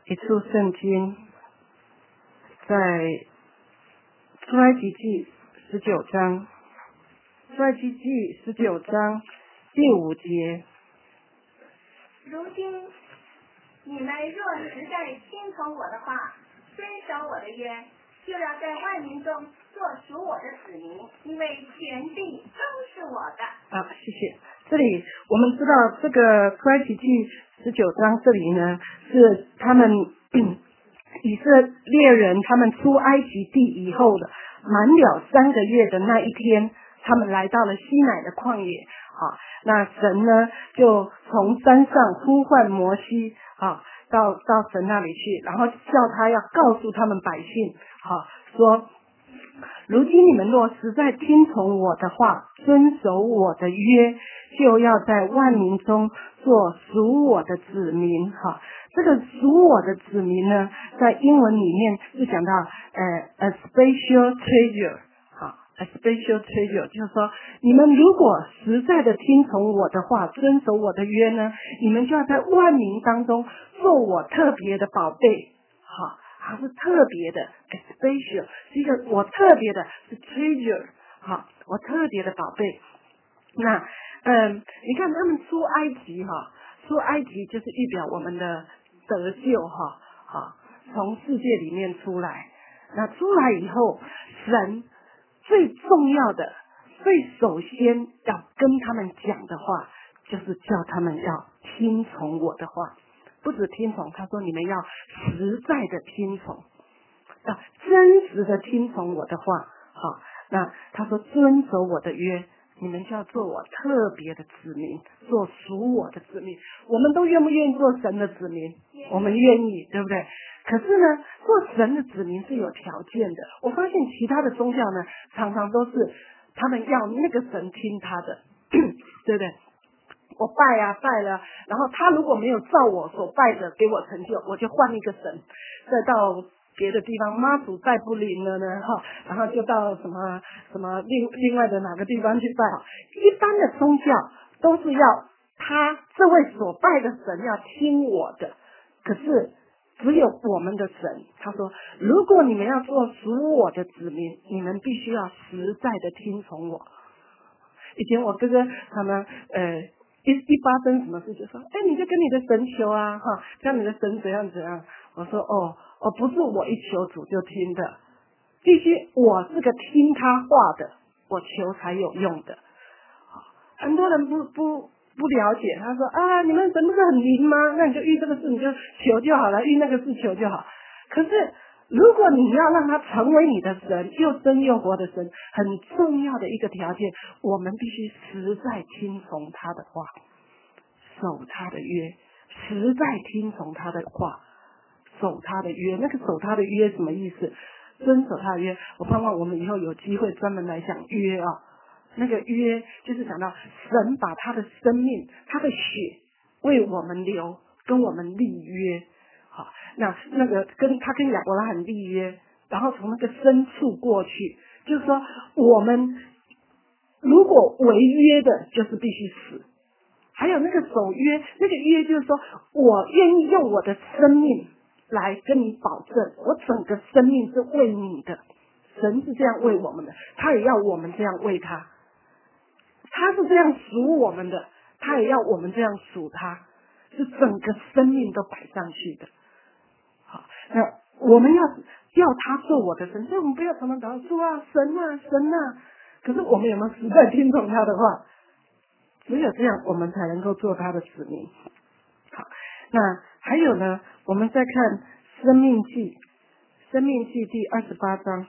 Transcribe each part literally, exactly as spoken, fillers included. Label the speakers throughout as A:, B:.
A: 一处圣经，在出埃及记十九章，出埃及记十九章第五节。
B: 如今你们若实在听从我的话，遵守我的约，就要在万民中做属我的子民，因为全地都是我的。
A: 啊，谢谢。这里我们知道这个出埃及记十九章这里呢，是他们以色列人他们出埃及地以后的满了三个月的那一天，他们来到了西乃的旷野。啊，那神呢就从山上呼唤摩西啊，到到神那里去，然后叫他要告诉他们百姓，啊，说如今你们若实在听从我的话，遵守我的约，就要在万民中做属我的子民。哈，这个属我的子民呢，在英文里面是讲到呃 a special treasure。好 a special treasure 就是说，你们如果实在的听从我的话，遵守我的约呢，你们就要在万民当中做我特别的宝贝。好，它是特别的 special， 是一个我特别的是 treasure， 好，我特别的宝贝。那嗯，你看他们出埃及哈，出埃及就是预表我们的得救哈，好，从世界里面出来。那出来以后，神最重要的、最首先要跟他们讲的话，就是叫他们要听从我的话。不止听从，他说你们要实在的听从，要真实的听从我的话。好，那他说遵守我的约，你们就要做我特别的子民，做属我的子民。我们都愿不愿意做神的子民？我们愿意，对不对？可是呢，做神的子民是有条件的。我发现其他的宗教呢，常常都是他们要那个神听他的，对不对？我拜啊拜了，然后他如果没有照我所拜的给我成就，我就换一个神，再到别的地方，妈祖再不灵了呢哈，然后就到什么什么另另外的哪个地方去拜。一般的宗教都是要他这位所拜的神要听我的，可是只有我们的神，他说如果你们要做属我的子民，你们必须要实在的听从我。以前我哥哥他们呃一一发生什么事就说，哎，你就跟你的神求啊，哈，叫你的神怎样怎样。我说哦哦，不是我一求主就听的，必须我是个听他话的，我求才有用的。很多人不不不了解，他说啊，你们神不是很灵吗？那你就遇这个事你就求就好了，遇那个事求就好。可是如果你要让他成为你的神，又真又活的神，很重要的一个条件，我们必须实在听从他的话，守他的约，实在听从他的话，守他的约。那个守他的约什么意思？遵守他的约，我盼望我们以后有机会专门来讲约啊。那个约就是讲到神把他的生命、他的血为我们流，跟我们立约。好，那那个跟他跟亚伯拉罕立约，然后从那个深处过去，就是说我们如果违约的，就是必须死。还有那个守约，那个约就是说我愿意用我的生命来跟你保证，我整个生命是为你的。神是这样为我们的，他也要我们这样为他。他是这样属我们的，他也要我们这样属他，是整个生命都摆上去的。好，那我们要要他做我的神，所以我们不要常常祷告说啊神啊神啊，可是我们有没有实在听从他的话？只有这样，我们才能够做他的子民。好，那还有呢，我们再看生命记，生命记第二十八章，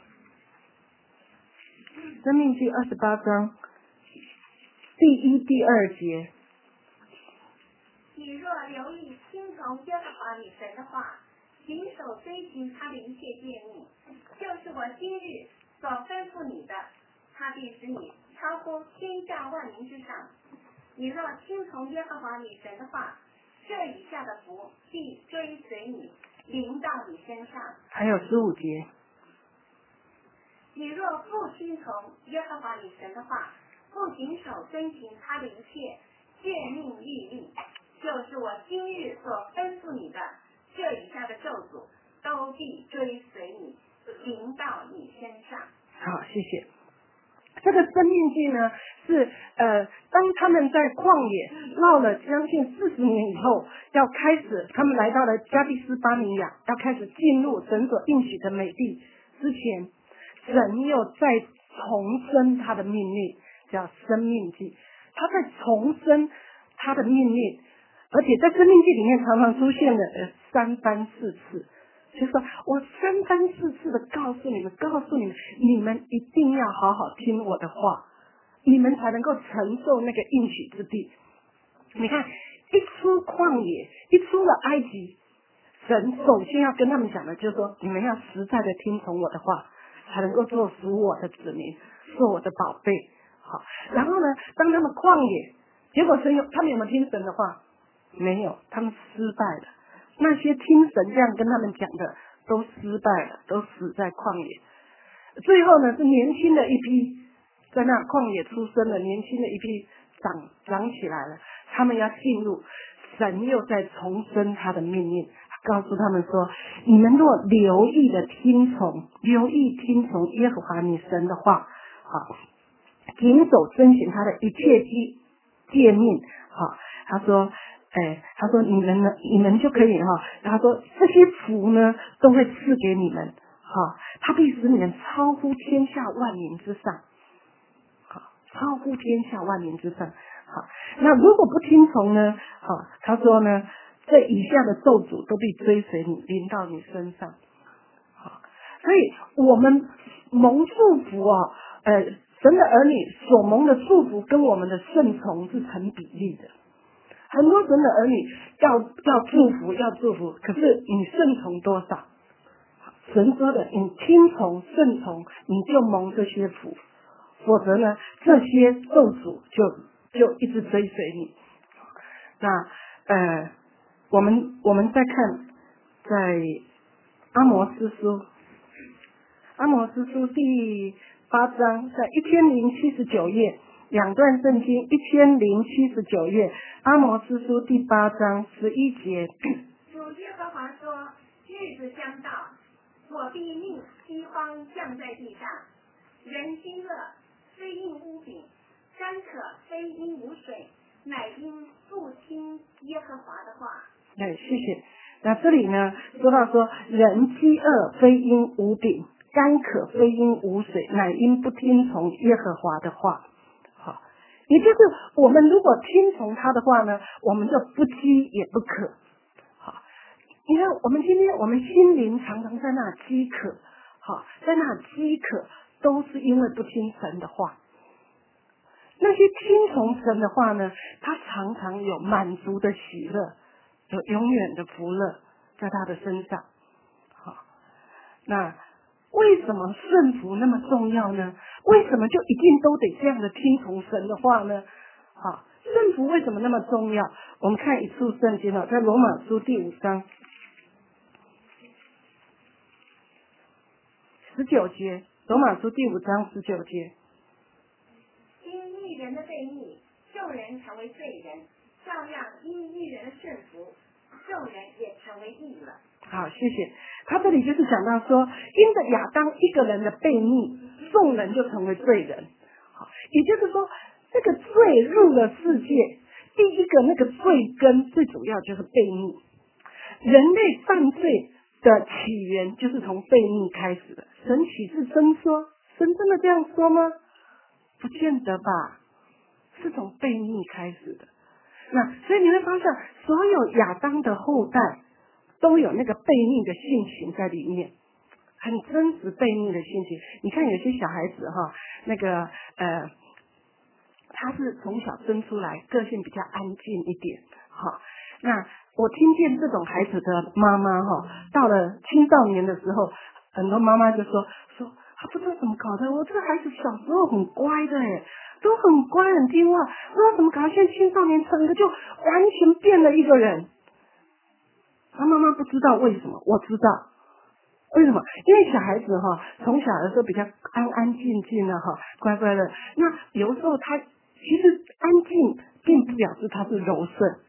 A: 生命记二十八章第一、第二节。
B: 你若留意听从耶和华你神的话，谨守遵行他的一切诫命，就是我今日所吩咐你的，他必使你超乎天下万民之上。你若听从耶和华你神的话，这以下的福必追随你，临到你身上。
A: 还有十五节。
B: 你若不听从耶和华你神的话，不谨守遵行他的一切诫命律例，就是我今日所吩咐你的，这这以下的咒诅都必追随你，临到你身上。
A: 好，谢谢。这个生命记呢，是呃，当他们在旷野绕了将近四十年以后，要开始，他们来到了加第斯巴尼亚，要开始进入神所应许的美地之前，神又再重申他的命令，叫生命记。他在重申他的命令，而且在生命记里面常常出现了呃三番四次。就说我三番四次的告诉你们，告诉你们，你们一定要好好听我的话，你们才能够承受那个应许之地。你看，一出旷野，一出了埃及，神首先要跟他们讲的就是说，你们要实在的听从我的话，才能够做属我的子民，做我的宝贝。好，然后呢，当他们旷野，结果神有他们有没有听神的话？没有，他们失败了。那些听神这样跟他们讲的都失败了，都死在旷野。最后呢，是年轻的一批在那旷野出生的年轻的一批长长起来了，他们要进入，神又在重申他的命令，告诉他们说，你们若留意的听从，留意听从耶和华你神的话，好，谨守遵行他的一切诫诫命。好，他说哎，他说你们呢，你们就可以哈。他说这些福呢，都会赐给你们，哈，他必使你们超乎天下万民之上，好，超乎天下万民之上，好。那如果不听从呢，好，他说呢，这以下的咒诅都必追随你，临到你身上，好。所以我们蒙祝福哦，呃，神的儿女所蒙的祝福跟我们的顺从是成比例的。很多神的儿女要要祝福要祝福，可是你顺从多少？神说的，你听从顺从，你就蒙这些福，否则呢，这些咒诅就就一直追随你。那呃，我们我们再看在阿摩司书，阿摩司书第八章，在一千零七十九页。两段圣经一千零七十九页，阿摩司书第八章十一节。
B: 主耶和华说：日子将到，我必命饥荒降在地上，人饥饿，非因污饼；干渴，非因无水，乃因不听耶和华的话。
A: 对，谢谢。那这里呢，说到说人饥饿，非因无饼；干渴，非因无水，乃因不听从耶和华的话。也就是我们如果听从他的话呢，我们就不饥也不渴。好，你看我们今天我们心灵常常在那饥渴，好，在那饥渴都是因为不听神的话。那些听从神的话呢，他常常有满足的喜乐，有永远的福乐在他的身上。好，那为什么顺服那么重要呢？为什么就一定都得这样的听从神的话呢？好，顺服为什么那么重要？我们看一处圣经哦，在罗马书第五章十九节，罗马书第五章十九节。
B: 因一人的悖逆，众人成为罪人；照样因一人的顺服，众人也成为义了。
A: 好，谢谢。他这里就是讲到说，因着亚当一个人的悖逆，众人就成为罪人。好，也就是说，这个罪入了世界，第一个那个罪根最主要就是悖逆。人类犯罪的起源就是从悖逆开始的。神岂是真说？神真的这样说吗？不见得吧，是从悖逆开始的。那所以你会发现，所有亚当的后代都有那个悖逆的性情在里面，很真实悖逆的性情。你看有些小孩子哈，那个呃，他是从小生出来个性比较安静一点，哈。那我听见这种孩子的妈妈哈，到了青少年的时候，很多妈妈就说说，他不知道怎么搞的，我这个孩子小时候很乖的哎，都很乖很听话，不知道怎么搞，现在青少年整个就完全变了一个人。他妈妈不知道为什么，我知道为什么，因为小孩子哈，从小的时候比较安安静静的哈，乖乖的。那有时候他其实安静，并不表示他是柔顺。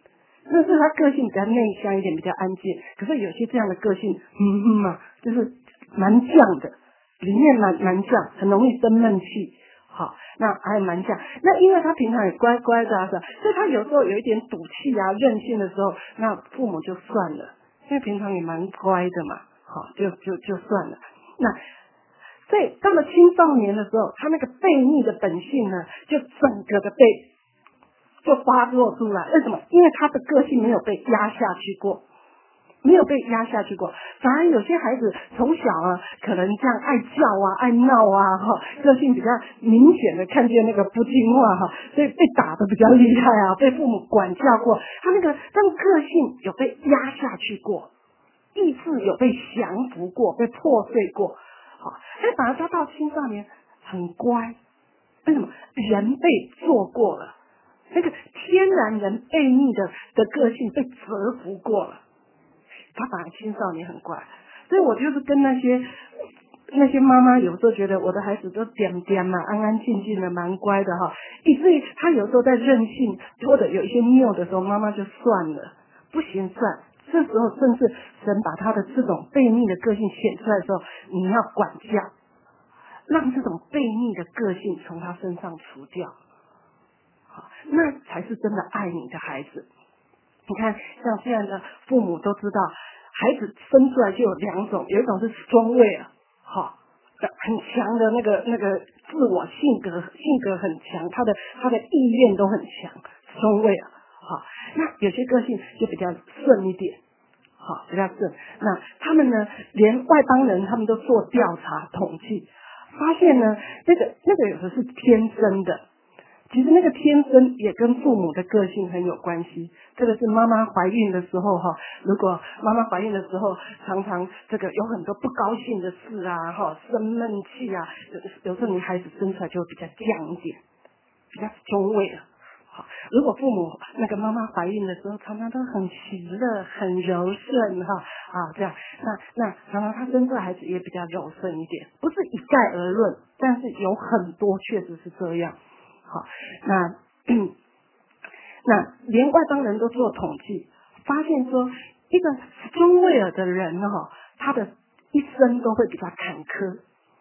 A: 那是他个性比较内向一点，比较安静。可是有些这样的个性，嗯嗯嘛，就是蛮犟的，里面蛮蛮犟，很容易生闷气。好，那还蛮犟。那因为他平常也乖乖的啊，所以他有时候有一点赌气啊、任性的时候，那父母就算了，因为平常也蛮乖的嘛。好，就就就算了。那所以到了青少年的时候，他那个悖逆的本性呢，就整个的被就发作出来。为什么？因为他的个性没有被压下去过，没有被压下去过。反而有些孩子从小啊，可能这样爱叫啊、爱闹啊，哈，个性比较明显的看见那个不听话哈，所以被打的比较厉害啊，被父母管教过，他那个他的个性有被压下去过。意志有被降服过，被破碎过，好，但反而他到青少年很乖，为什么？人被做过了，那个天然人悖逆的的个性被折服过了，他反而青少年很乖。所以我就是跟那些那些妈妈有时候觉得我的孩子都点点嘛，安安静静的，蛮乖的哈，以至于他有时候在任性或者有一些拗的时候，妈妈就算了，不行算。这时候甚至神把他的这种悖逆的个性显出来的时候，你要管教，让这种悖逆的个性从他身上除掉，好，那才是真的爱你的孩子。你看，像现在的父母都知道，孩子生出来就有两种，有一种是 strong will， 好，很强的那个那个自我性格，性格很强，他的他的意愿都很强 ，strong will。好，那有些个性就比较顺一点，好，比较顺。那他们呢，连外邦人他们都做调查统计，发现呢，那个那个有的是天生的，其实那个天生也跟父母的个性很有关系。这个是妈妈怀孕的时候哈，如果妈妈怀孕的时候常常这个有很多不高兴的事啊，哈，生闷气啊，有有时候你孩子生出来就会比较犟一点，比较中位了。好，如果父母那个妈妈怀孕的时候，常常都很喜乐、很柔顺哈啊，这样，那那常常他生出来孩子也比较柔顺一点，不是一概而论，但是有很多确实是这样。好，那嗯，那连外邦人都做统计，发现说一个中位尔的人哈，他的一生都会比较坎坷。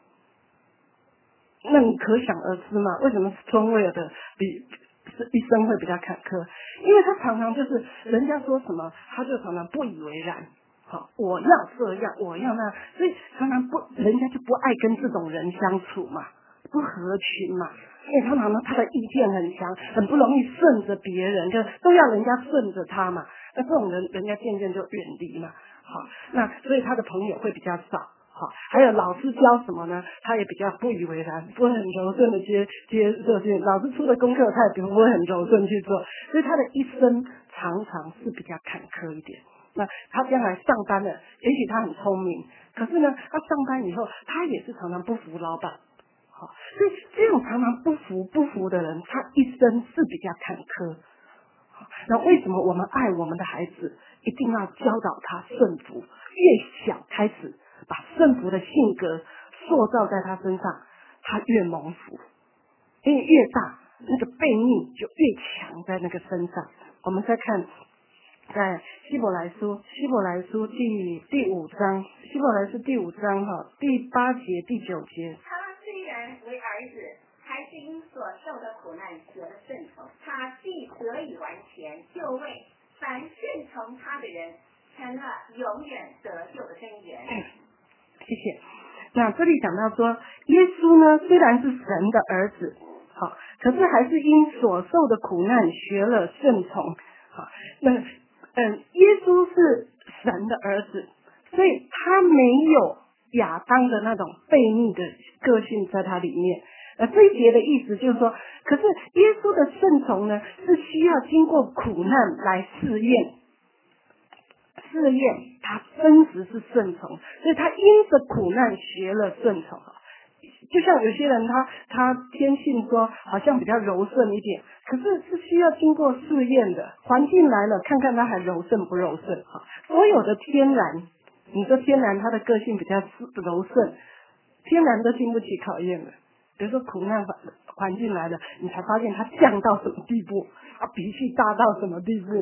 A: 那你可想而知嘛，为什么中位尔的比一生会比较坎坷？因为他常常就是人家说什么，他就常常不以为然。好，我要这样，我要那样，所以常常不，人家就不爱跟这种人相处嘛，不合群嘛。因为通常呢，他的意见很强，很不容易顺着别人，就都要人家顺着他嘛。那这种人，人家渐渐就远离嘛。好，那所以他的朋友会比较少。好，还有老师教什么呢？他也比较不以为然，不会很柔顺的接接受去。老师出的功课，他也不会很柔顺去做，所以他的一生常常是比较坎坷一点。那他将来上班了，也许他很聪明，可是呢，他上班以后，他也是常常不服老板。好，所以这种常常不服不服的人，他一生是比较坎坷。好，那为什么我们爱我们的孩子，一定要教导他顺服？越小开始把顺服的性格塑造在他身上，他越蒙福。因为越大，那个悖逆就越强在那个身上。我们再看。在希伯来书，希伯来书第第五章，希伯来书第五章哈，第八节、第九节。
B: 他虽然为儿子，还是因所受的苦难得了顺从。他既得以完全，就为凡顺从他的人，成了永远得救的根源。
A: 谢谢。那这里讲到说，耶稣呢虽然是神的儿子，好，可是还是因所受的苦难学了顺从。好，那嗯，耶稣是神的儿子，所以他没有亚当的那种悖逆的个性在他里面。呃，这一节的意思就是说，可是耶稣的顺从呢，是需要经过苦难来试验，试验他真实是顺从，所以他因着苦难学了顺从。就像有些人他他天性说好像比较柔顺一点，可是是需要经过试验的，环境来了看看他还柔顺不柔顺。所有的天然，你说天然他的个性比较柔顺，天然都经不起考验了。比如说苦难环境来了，你才发现他犟到什么地步，他脾气大到什么地步。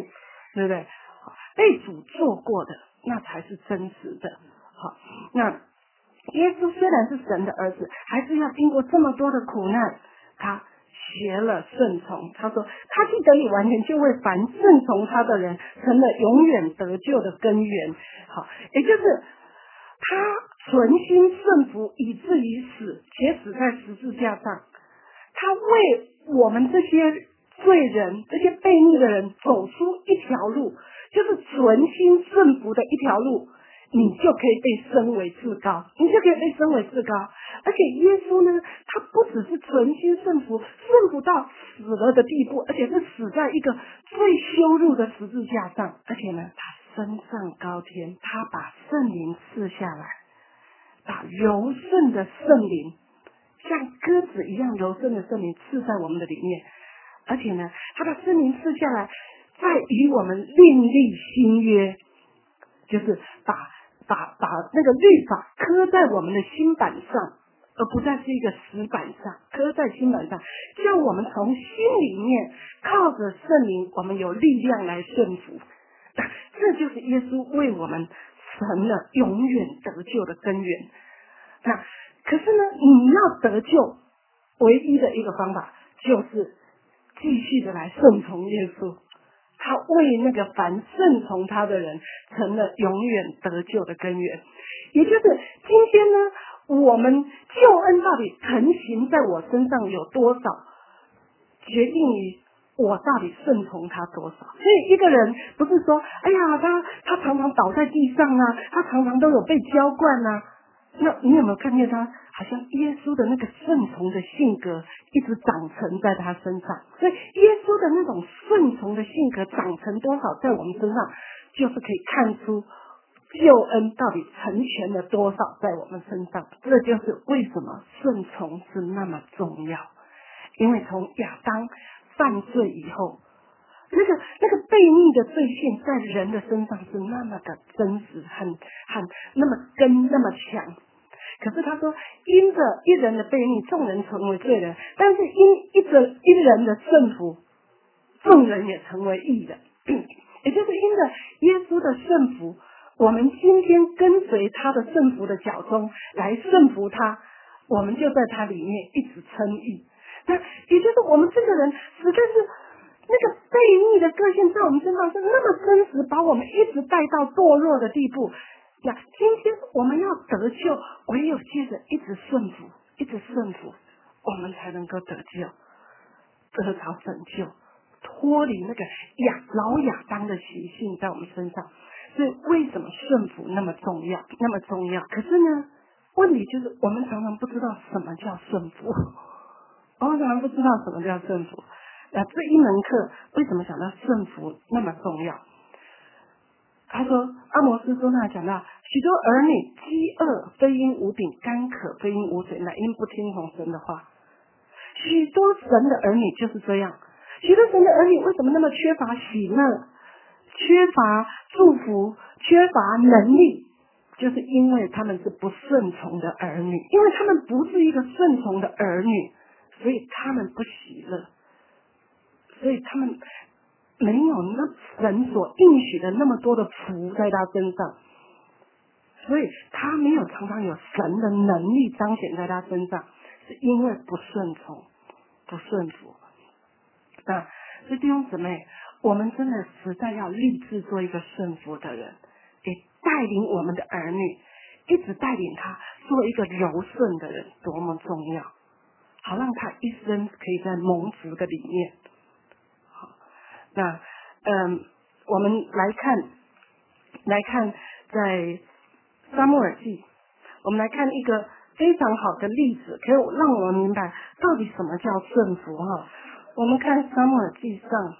A: 对不对？被主做过的，那才是真实的。好，那耶稣虽然是神的儿子，还是要经过这么多的苦难，他学了顺从。他说他既得以完全，就为凡顺从他的人成了永远得救的根源。好，也就是他存心顺服，以至于死，且死在十字架上。他为我们这些罪人，这些悖逆的人走出一条路，就是存心顺服的一条路，你就可以被升为至高，你就可以被升为至高。而且耶稣呢，他不只是存心顺服，顺服到死了的地步，而且是死在一个最羞辱的十字架上。而且呢，他升上高天，他把圣灵赐下来，把柔顺的圣灵，像鸽子一样柔顺的圣灵赐在我们的里面。而且呢，他把圣灵赐下来，再与我们另立新约，就是把把把那个律法刻在我们的心板上，而不再是一个石板上，刻在心板上，叫我们从心里面靠着圣灵，我们有力量来顺服。这就是耶稣为我们成了永远得救的根源。那可是呢，你要得救，唯一的一个方法就是继续的来顺从耶稣。他为那个凡顺从他的人成了永远得救的根源。也就是今天呢，我们救恩到底成行在我身上有多少，决定于我到底顺从他多少。所以一个人不是说，哎呀，他他常常倒在地上啊，他常常都有被浇灌啊，那你有没有看见他好像耶稣的那个顺从的性格一直长成在他身上？所以耶稣的那种顺从的性格长成多少在我们身上，就是可以看出救恩到底成全了多少在我们身上。这就是为什么顺从是那么重要。因为从亚当犯罪以后，那个那个悖逆的罪性在人的身上是那么的真实，很很那么根那么强。可是他说，因着一人的悖逆，众人成为罪人；但是因一着一人的顺服，众人也成为义人。也就是因着耶稣的顺服，我们今天跟随他的顺服的脚中来顺服他，我们就在他里面一直称义。那也就是我们这个人实在是那个悖逆的个性在我们身上是那么真实，把我们一直带到堕落的地步。那今天我们要得救，唯有接着一直顺服，一直顺服，我们才能够得救，得着拯救，脱离那个亚老亚当的习性在我们身上。所以为什么顺服那么重要，那么重要？可是呢，问题就是我们常常不知道什么叫顺服，我们常常不知道什么叫顺服。那这一门课为什么讲到顺服那么重要？他说，阿摩斯说那讲到许多儿女饥饿，非因无饼；干渴，非因无水，乃因不听从神的话。许多神的儿女就是这样，许多神的儿女为什么那么缺乏喜乐，缺乏祝福，缺乏能力？就是因为他们是不顺从的儿女，因为他们不是一个顺从的儿女，所以他们不喜乐，所以他们没有那神所应许的那么多的福在他身上，所以他没有常常有神的能力彰显在他身上，是因为不顺从，不顺服。那所以弟兄姊妹，我们真的实在要立志做一个顺服的人，也带领我们的儿女，一直带领他做一个柔顺的人，多么重要！好让他一生可以在蒙福的里面。好，那嗯，我们来看，来看在撒母耳记，我们来看一个非常好的例子，可以让我们明白到底什么叫顺服哈。我们看撒母耳记上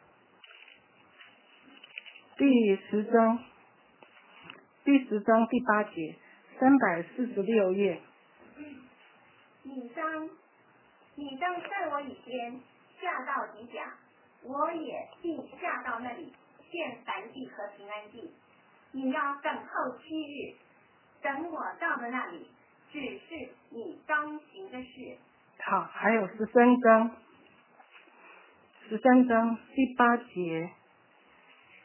A: 第十章，第十章第八节，三百四十六页。
B: 你当，你当在我以前下到底甲，我也必下到那里献燔祭和平安祭。你要等候七日，等我到了那里，只是你当行的事。
A: 好，还有十三章，十三章第八节，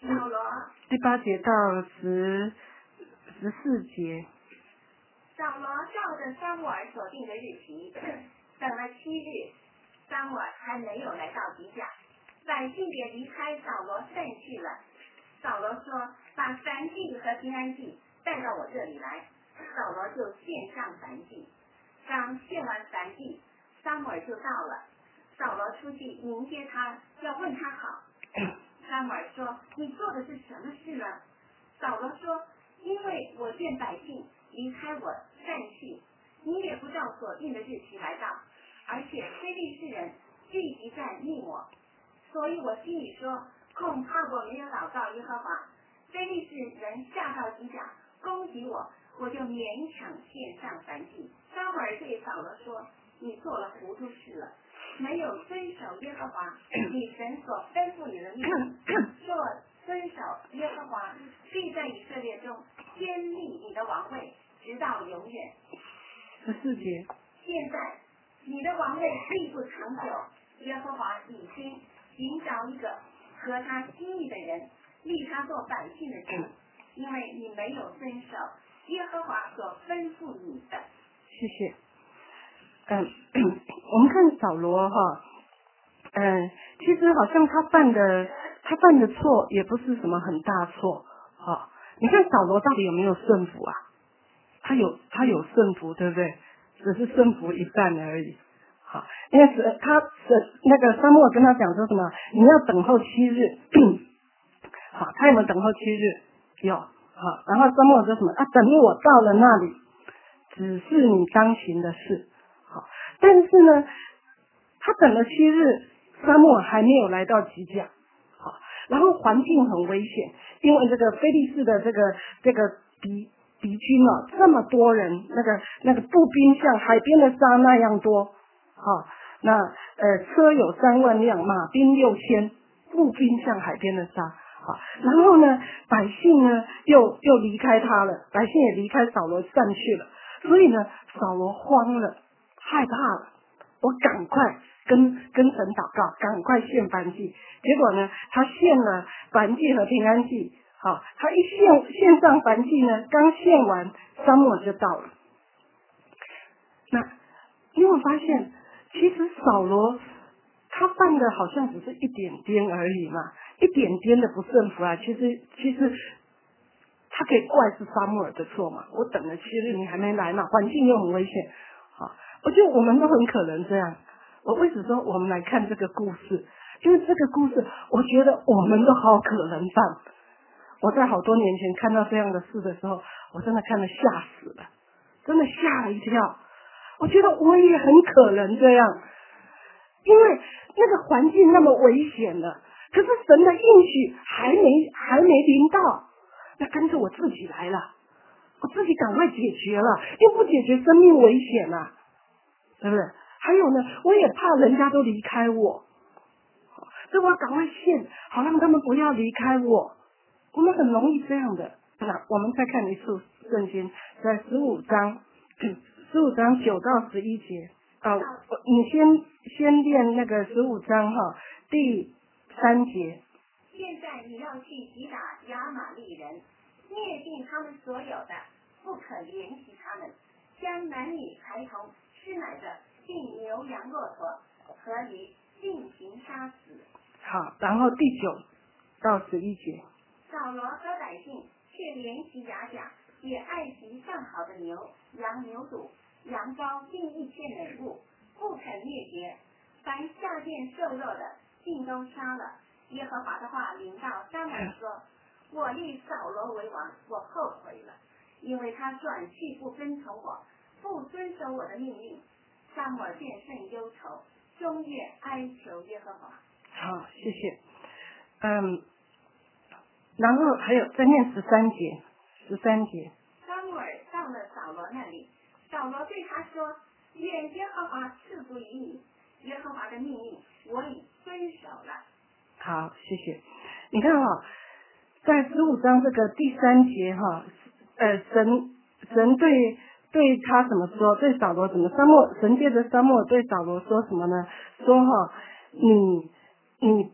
B: 扫罗
A: 第八节到十十四节。
B: 扫罗照着撒母耳所定的日期，等了七日，撒母耳还没有来到吉甲，百姓也离开扫罗散去了。扫罗说：“把燔祭和平安祭带到我这里来。”扫罗就献上燔祭。刚献完燔祭，撒母耳就到了。扫罗出去迎接他，要问他好。撒母耳说：“你做的是什么事呢？”扫罗说：“因为我见百姓离开我散去，你也不照所定的日期来到，而且非利士人聚集在密抹，所以我心里说，恐怕我没有祷告耶和华，非利士人下到吉甲攻击我，我就勉强献上燔祭。”撒母耳对扫罗说：“你做了糊涂事了，没有遵守耶和华你神所吩咐你的命令。若遵守耶和华，必在以色列中坚立你的王位，直到永远。”
A: 十四节。
B: 现在你的王位必不长久，耶和华已经寻找一个合他心意的人，立他做百姓的主，因为你没有遵守耶和华所吩咐你的。
A: 谢谢。嗯，我们看扫罗哈，嗯，其实好像他犯的他犯的错也不是什么很大错，哈。你看扫罗到底有没有顺服啊？他有，他有顺服，对不对？只是顺服一半而已。好，因为是他是那个撒母耳跟他讲说什么？你要等候七日。好，他有没有等候七日？有。好，然后撒母耳说什么？啊，等我到了那里，只是你当行的事。好，但是呢，他等了七日，撒母耳还没有来到吉甲。好，然后环境很危险，因为这个非利士的这个这个敌敌军啊，这么多人，那个那个步兵像海边的沙那样多。好，那呃车有三万辆，马兵六千，步兵像海边的沙。好，然后呢，百姓呢又又离开他了，百姓也离开扫罗散去了，所以呢，扫罗慌了，害怕了，我赶快跟跟神祷告，赶快献燔祭。结果呢，他献了燔祭和平安祭。好，他一献献上燔祭呢，刚献完，撒母耳就到了。那你有没有发现，其实扫罗他犯的好像只是一点点而已嘛，一点点的不顺服啊。其实其实他可以怪是撒母耳的错嘛，我等了七日你还没来嘛，环境又很危险。好，我觉得我们都很可能这样。我为什么说我们来看这个故事？因为这个故事，我觉得我们都好可能犯。我在好多年前看到这样的事的时候，我真的看得吓死了，真的吓了一跳。我觉得我也很可能这样，因为那个环境那么危险了，可是神的应许还没还没临到，那干脆我自己来了，我自己赶快解决了，又不解决生命危险了，对不对？还有呢，我也怕人家都离开我，所以我要赶快献，好让他们不要离开我。我们很容易这样的。那我们再看一次圣经，在十五章，十五章九到十一节。啊，你先先念那个十五章哈，第三节。
B: 现在你要去击打亚玛力人，灭尽他们所有的，不可怜惜他们，将男女孩童吃奶的并牛羊骆驼和驴尽行杀死。
A: 好，然后第九到十一节。
B: 扫罗和百姓却怜惜雅甲，也爱惜上好的牛、羊、牛犊、羊羔，并一切美物，不肯灭绝。凡下殿瘦肉的，尽都杀了。耶和华的话临到撒母耳说：“我立扫罗为王，我后悔了，因为他转去不跟从我，不遵守我的命令。”撒母耳便甚忧愁，终夜哀求耶和华。
A: 好，谢谢。嗯。然后还有再念十三节，十三节。
B: 撒母耳到了扫罗那里，扫罗对他说：“愿耶和华赐福于你，耶和华的命令我已遵守了。”
A: 好，谢谢。你看哈、哦，在十五章这个第三节哈，呃，神神对对他怎么说？对扫罗怎么？撒母神借着撒母耳对扫罗说什么呢？说哈、哦，你你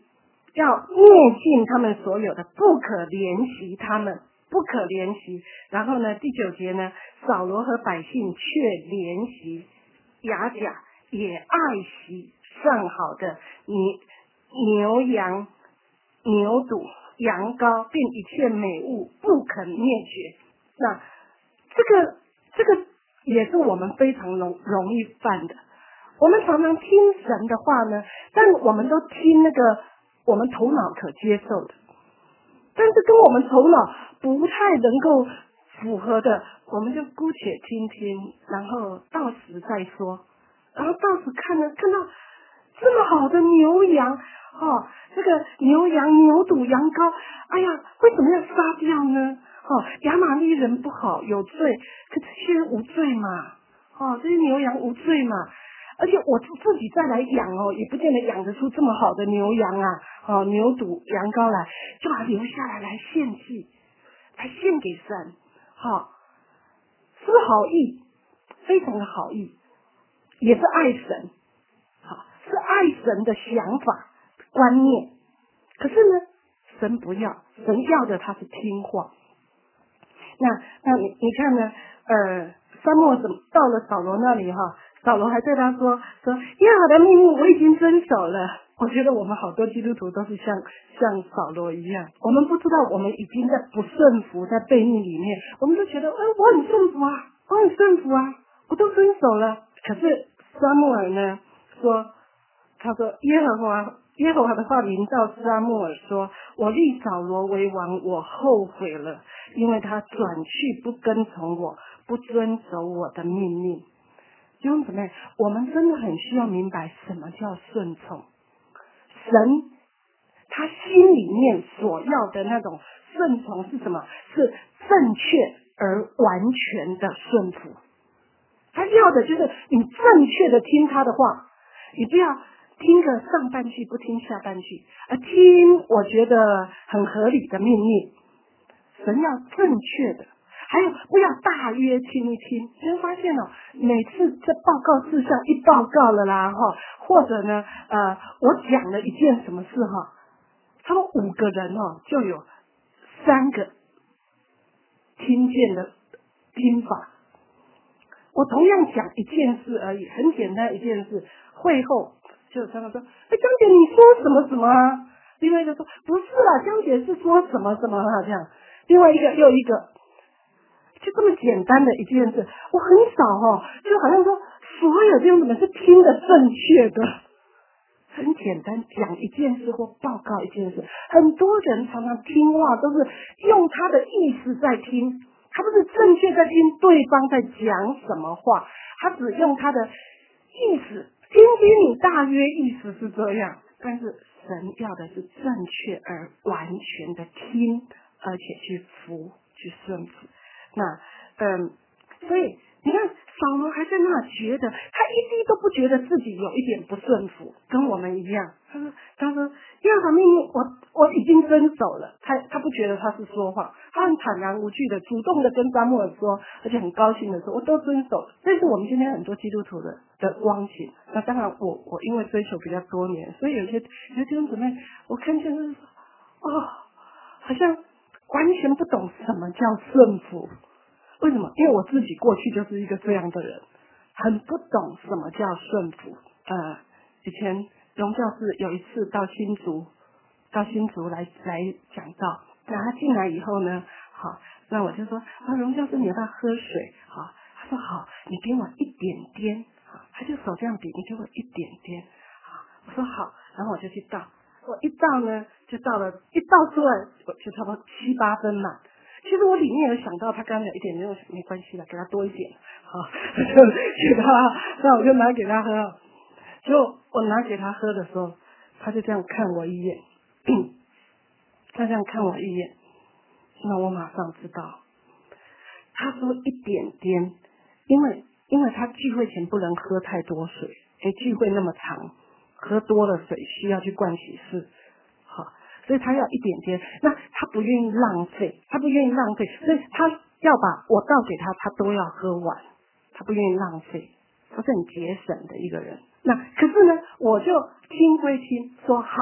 A: 要灭尽他们所有的，不可怜惜他们，不可怜惜。然后呢，第九节呢，扫罗和百姓却怜惜雅甲，也爱惜上好的牛牛羊牛犊羊羔，并一切美物，不肯灭绝。那这个这个也是我们非常容容易犯的。我们常常听神的话呢，但我们都听那个我们头脑可接受的，但是跟我们头脑不太能够符合的，我们就姑且听听，然后到时再说。然后到时看了看到这么好的牛羊，哦，这个牛羊牛犊羊羔，哎呀，为什么要杀掉呢？哦，亚玛力人不好，有罪，可这些人无罪嘛？哦，这些牛羊无罪嘛？而且我自己再来养哦，也不见得养得出这么好的牛羊啊，哦，牛犊羊羔来，就把它留下来来献祭，来献给神，好、哦，是好意，非常的好意，也是爱神，好、哦，是爱神的想法观念。可是呢，神不要，神要的他是听话。那那你你看呢？呃，撒母耳怎么到了扫罗那里哈？扫罗还对他说说耶和华的命令我已经遵守了。我觉得我们好多基督徒都是像像扫罗一样，我们不知道我们已经在不顺服，在悖逆里面，我们都觉得哎，我很顺服啊，我很顺服啊，我都遵守了。可是撒母耳呢说，他说耶和华耶和华的话临到撒母耳说，我立扫罗为王，我后悔了，因为他转去不跟从我，不遵守我的命令。弟兄姊妹，我们真的很需要明白什么叫顺从。神他心里面所要的那种顺从是什么？是正确而完全的顺服。他要的就是你正确的听他的话，你不要听个上半句不听下半句，而听我觉得很合理的命令。神要正确的，还有不要大约听一听。你会发现哦，每次这报告事项一报告了啦哈，或者呢呃我讲了一件什么事哈，他们五个人哦就有三个听见的听法。我同样讲一件事而已，很简单一件事，会后就他们说，哎，江姐你说什么什么啊？另外一个说不是啦，江姐是说什么什么啊这样。另外一个又一个，就这么简单的一件事，我很少哦，就好像说所有弟兄姊妹是听得正确的，很简单讲一件事或报告一件事，很多人常常听话都是用他的意思在听，他不是正确在听对方在讲什么话，他只用他的意思，听听你大约意思是这样，但是神要的是正确而完全的听，而且去服去顺服。那嗯，所以你看扫罗还在那觉得，他一滴都不觉得自己有一点不顺服，跟我们一样。他说他说耶和华命令我我已经遵守了，他他不觉得他是说谎，他很坦然无惧的主动的跟撒母耳说，而且很高兴的说我都遵守了。这是我们今天很多基督徒的的光景。那当然我我因为追求比较多年，所以有些有些弟兄姊妹我看见就是说哦，好像完全不懂什么叫顺服。为什么？因为我自己过去就是一个这样的人，很不懂什么叫顺服。呃，以前荣教士有一次到新竹，到新竹来来讲道，那他进来以后呢，好，那我就说啊，荣教士你要不要喝水？好，他说好，你给我一点点，好，他就手这样比，你给我一点点，好，我说好，然后我就去倒，我一倒呢，就倒了，一倒出来我就差不多七八分满。其实我里面有想到他刚刚有一点，没有没关系了，给他多一点，好，就给他，那我就拿给他喝。结果我拿给他喝的时候，他就这样看我一眼，他这样看我一眼，那我马上知道，他说一点点，因为因为他聚会前不能喝太多水，哎，聚会那么长，喝多了水需要去盥洗室，好。所以他要一点点，那他不愿意浪费，他不愿意浪费，所以他要把我倒给他，他都要喝完，他不愿意浪费，他是很节省的一个人。那可是呢，我就听归听，说好，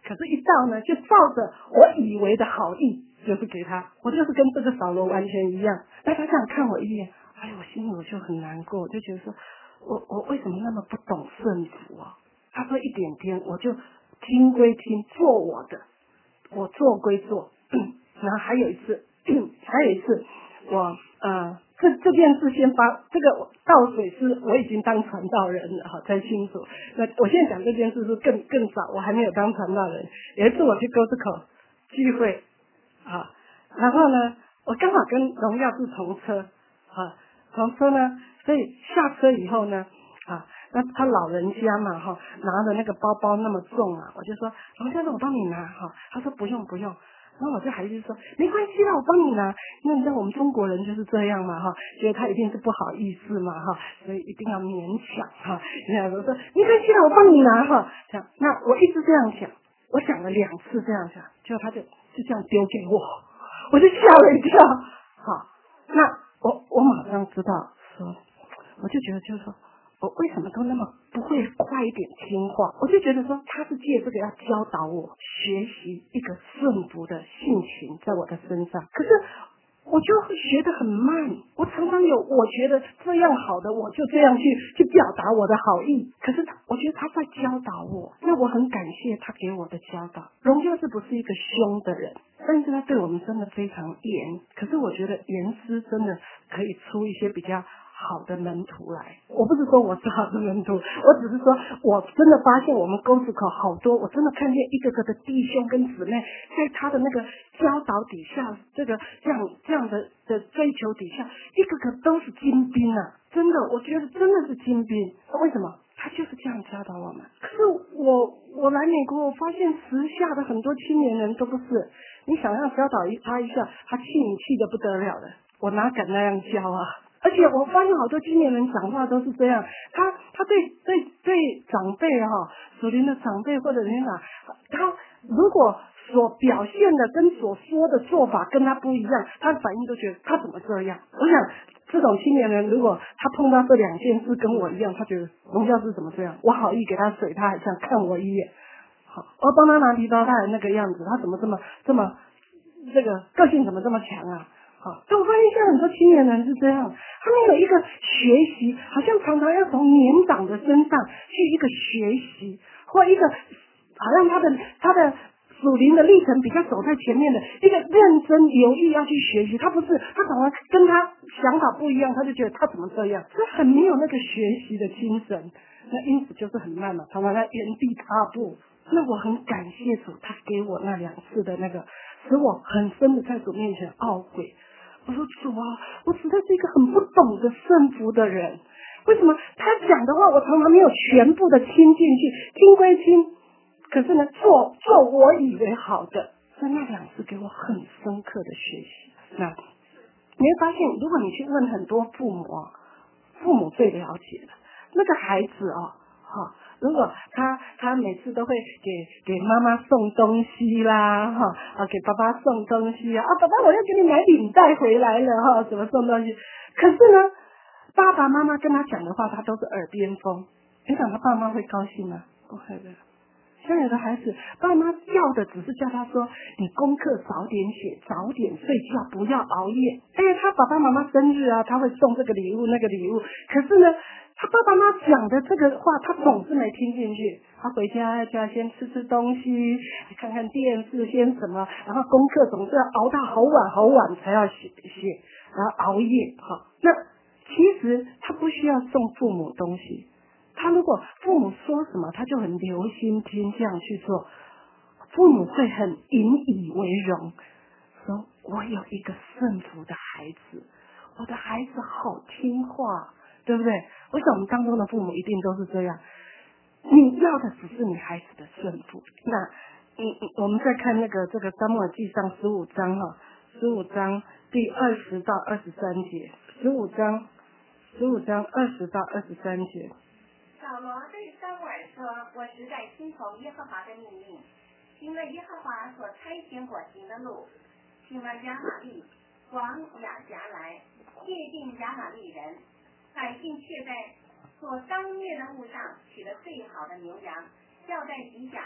A: 可是一到呢，就照着我以为的好意，就是给他，我就是跟这个扫罗完全一样。那他这样看我一眼，哎，我心里我就很难过，我就觉得说，我我为什么那么不懂顺服啊？他说一点点，我就听归听，做我的，我做归做。然后还有一次，还有一次，我呃，这这件事先发，这个倒水是我已经当传道人了哈，才清楚。那我现在讲这件事是更更早，我还没有当传道人。有一次我去沟子口聚会啊，然后呢，我刚好跟荣耀是同车啊，同车呢，所以下车以后呢，啊，那他老人家嘛哈，拿的那个包包那么重啊，我就说荣先生我帮你拿哈，他说不用不用。然后我就还是说没关系啦，我帮你拿，因为你知道我们中国人就是这样嘛哈，觉得他一定是不好意思嘛哈，所以一定要勉强哈。然后我说没关系啦，我帮你拿哈。这样，那我一直这样想，我想了两次这样想，结果他就就这样丢给我，我就吓了一跳。好，那我我马上知道说，我就觉得就是说。我为什么都那么不会快一点听话？我就觉得说他是借这个要教导我学习一个顺服的性情在我的身上，可是我就学得很慢。我常常有我觉得这样好的，我就这样去去表达我的好意，可是他我觉得他在教导我，那我很感谢他给我的教导。荣耀是不是一个凶的人？但是他对我们真的非常严，可是我觉得严师真的可以出一些比较好的门徒来。我不是说我是好的门徒，我只是说我真的发现我们沟子口好多，我真的看见一个个的弟兄跟姊妹在他的那个教导底下，这个这样这样的的追求底下，一个个都是精兵啊！真的，我觉得真的是精兵。为什么？他就是这样教导我们。可是我我来美国，我发现时下的很多青年人都不是。你想要教导他一下，他气你气得不得了的，我哪敢那样教啊？而且我发现好多青年人讲话都是这样，他他对对对长辈哈、哦，属灵的长辈或者人家，他如果所表现的跟所说的做法跟他不一样，他的反应都觉得他怎么这样？我想这种青年人，如果他碰到这两件事跟我一样，他觉得荣教师怎么这样？我好意给他水，他还想看我一眼。好，我帮他拿皮包，他还那个样子，他怎么这么这么这个个性怎么这么强啊？好，但我发现现在很多青年人是这样，他们有一个学习，好像常常要从年长的身上去一个学习，或一个好像他的他的属灵的历程比较走在前面的一个认真留意要去学习。他不是他常常跟他想法不一样，他就觉得他怎么这样，这很没有那个学习的精神，那因此就是很慢嘛，常常在原地踏步。那我很感谢主，他给我那两次的那个，使我很深的在主面前懊悔。我说主啊，我实在是一个很不懂得顺服的人。为什么他讲的话，我常常没有全部的听进去，听归听，可是呢，做做我以为好的。所以那两次给我很深刻的学习。那你会发现，如果你去问很多父母啊，父母最了解的那个孩子啊，哈。如果他他每次都会给给妈妈送东西啦，哈啊给爸爸送东西啊，啊爸爸我要给你买领带回来了哈，怎么送东西？可是呢，爸爸妈妈跟他讲的话，他都是耳边风。你想他爸妈会高兴吗？不会的。像有的孩子，爸妈要的只是叫他说，你功课早点写，早点睡觉，不要熬夜。哎，他爸爸妈妈生日啊，他会送这个礼物那个礼物，可是呢，他爸爸妈妈讲的这个话，他总是没听进去。他回家就要先吃吃东西，看看电视，先什么，然后功课总是要熬到好晚好晚才要写写，然后熬夜。哈，那其实他不需要送父母东西。他如果父母说什么，他就很留心听，这样去做，父母会很引以为荣，说我有一个顺服的孩子，我的孩子好听话，对不对？我想我们当中的父母一定都是这样，你要的只是你孩子的顺服。那嗯嗯，我们再看那个这个撒母耳记上十五章哈，十五章第二十到二十三节，十五章十五章二十到二十三节。
B: 扫罗对撒母耳说：“我实在听从耶和华的命令，行了耶和华所差遣我行的路，进了亚玛利，往雅辖来，灭尽亚玛利人。百姓却在所当灭的物上取了最好的牛羊，交在吉甲，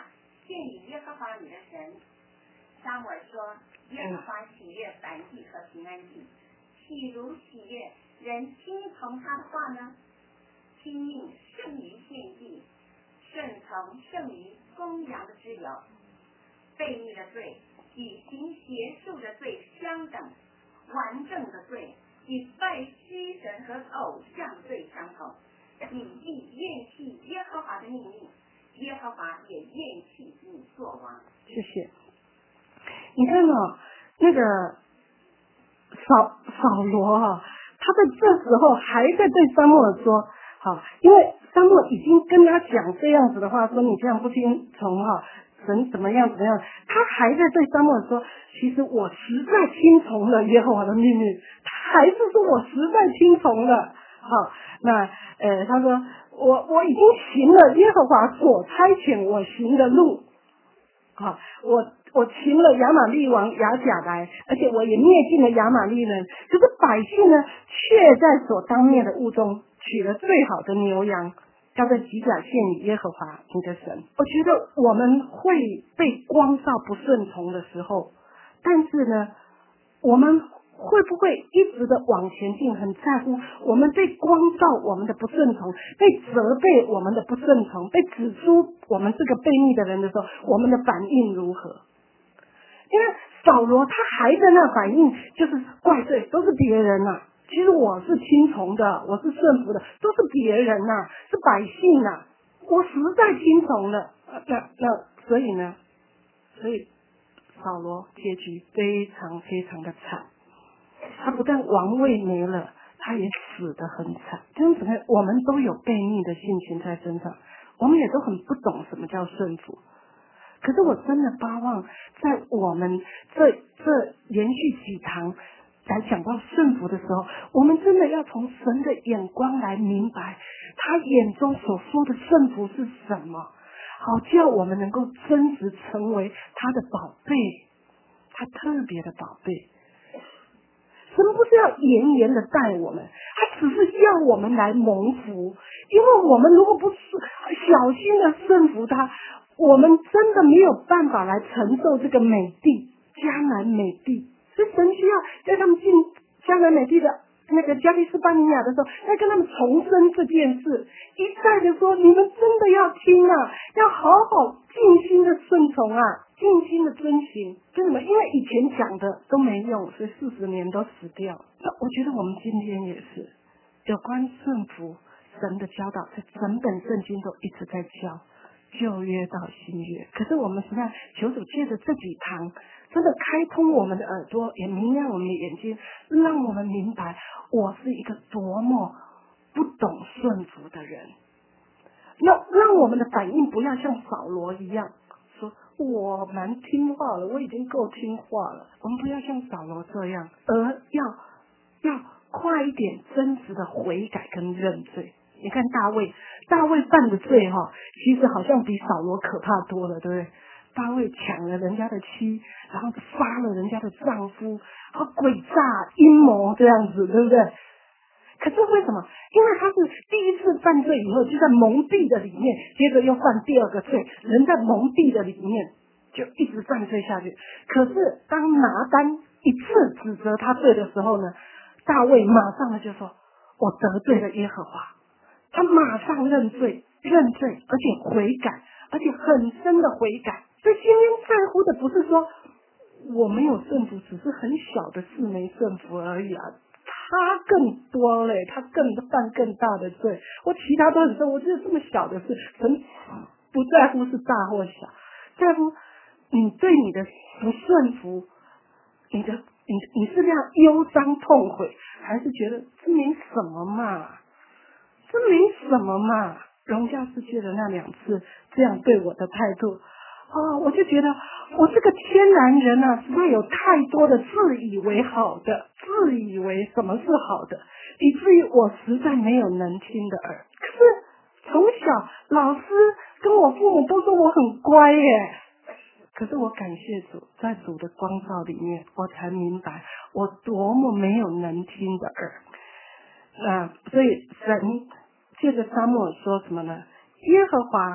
B: 献与耶和华你的神。撒母耳说：耶和华喜悦燔祭和平安祭，岂如喜悦人听从他的话呢？听命胜于献祭，顺从胜于公羊的脂油。悖逆的罪与行邪术的罪相等，顽症的罪与拜虚神和偶像罪相同。你必厌弃耶和华的命令，耶和华也厌弃你作王。
A: 谢谢。你看哦，那个扫扫罗啊，他在这时候还在对撒母耳说，好，因为撒母耳已经跟他讲这样子的话，说你这样不听从哈，神怎么样怎么样，他还在对撒母耳说，其实我实在听从了耶和华的命令，他还是说我实在听从了。好，那呃，他说我我已经行了耶和华所差遣我行的路，好，我我擒了亚玛利王亚甲来，而且我也灭尽了亚玛利人。可是百姓呢，却在所当灭的物中取了最好的牛羊，要在吉甲献与耶和华你的神。我觉得我们会被光照不顺从的时候，但是呢，我们会不会一直的往前进，很在乎我们被光照我们的不顺从，被责备我们的不顺从，被指出我们是个悖逆的人的时候，我们的反应如何？因为扫罗他还在那反应，就是怪罪都是别人啊，其实我是听从的，我是顺服的，都是别人啊，是百姓啊，我实在听从了。那那所以呢，所以扫罗结局非常非常的惨。他不但王位没了，他也死得很惨。这样子呢，我们都有悖逆的性情在身上，我们也都很不懂什么叫顺服。可是我真的巴望，在我们这这连续几堂来讲到顺服的时候，我们真的要从神的眼光来明白，他眼中所说的顺服是什么，好叫我们能够真实成为他的宝贝，他特别的宝贝。神不是要严严的待我们，他只是要我们来蒙福。因为我们如果不是小心的顺服他，我们真的没有办法来承受这个美地，迦南美地。所以神需要在他们进迦南美地的那个加利斯巴尼亚的时候，要跟他们重申这件事，一再的说，你们真的要听啊，要好好尽心的顺从啊，尽心的遵行。为什么？因为以前讲的都没用，所以四十年都死掉。那我觉得我们今天也是有关顺服神的教导，在整本圣经都一直在教，旧约到新约。可是我们实在求主借着这几堂，真的开通我们的耳朵，也明亮我们的眼睛，让我们明白我是一个多么不懂顺服的人。要让我们的反应不要像扫罗一样说我蛮听话了，我已经够听话了。我们不要像扫罗这样，而要要快一点真实的悔改跟认罪。你看大卫，大卫犯的罪哈、哦，其实好像比扫罗可怕多了，对不对？大卫抢了人家的妻，然后杀了人家的丈夫，然后诡诈阴谋这样子，对不对？可是为什么？因为他是第一次犯罪以后，就在蒙蔽的里面，接着又犯第二个罪，人在蒙蔽的里面就一直犯罪下去。可是当拿单一次指责他罪的时候呢，大卫马上的就说：“我得罪了耶和华。”他马上认罪，认罪，而且悔改，而且很深的悔改。所以今天在乎的不是说我没有顺服，只是很小的事没顺服而已啊。他更多嘞，他更犯更大的罪。我其他都很深，我觉得这么小的事，神不在乎是大或小，在乎你对你的不顺服，你的你你是这样忧伤痛悔，还是觉得这没什么嘛？这没什么嘛？荣耀世界的那两次这样对我的态度，哦，我就觉得我这个天然人啊，实在有太多的自以为好的，自以为什么是好的，以至于我实在没有能听的耳。可是从小老师跟我父母都说我很乖耶，可是我感谢主，在主的光照里面，我才明白我多么没有能听的耳。那所以神借着撒母耳说什么呢？耶和华